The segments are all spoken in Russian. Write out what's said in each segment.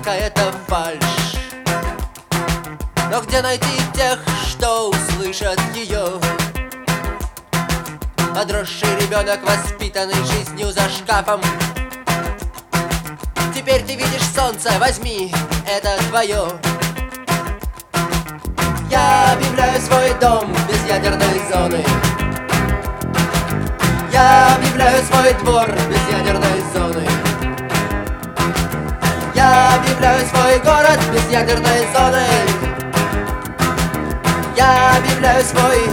какая-то фальшь. Но где найти тех, что услышат ее? Подросший ребенок, воспитанный жизнью за шкафом. Теперь ты видишь солнце, возьми, это твое. Я объявляю свой дом без ядерной зоны. Я объявляю свой двор без ядерной зоны. Я объявляю свой город без ядерной зоны. Я объявляю свой...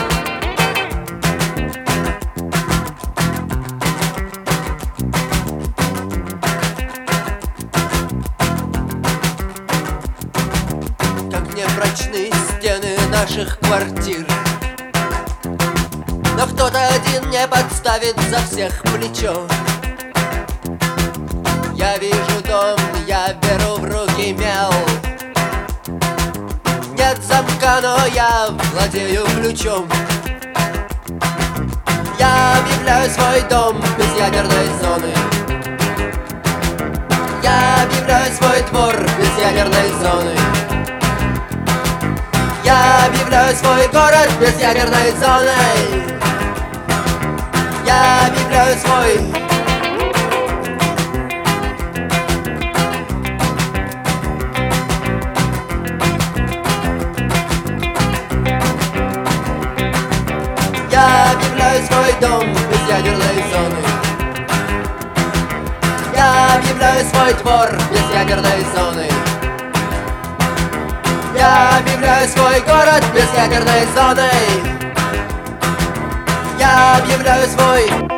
Как непрочны стены наших квартир, но кто-то один не подставит за всех плечо. Я вижу дом, я беру в руки мяу. Нет замка, но я владею ключом. Я объявляю свой дом без ядерной зоны. Я объявляю свой двор без ядерной зоны. Я объявляю свой город без ядерной зоны. Я объявляю свой... Я объявляю свой дом без ядерной зоны. Я объявляю свой двор без ядерной зоны. Я объявляю свой город без ядерной зоны. Я объявляю свой...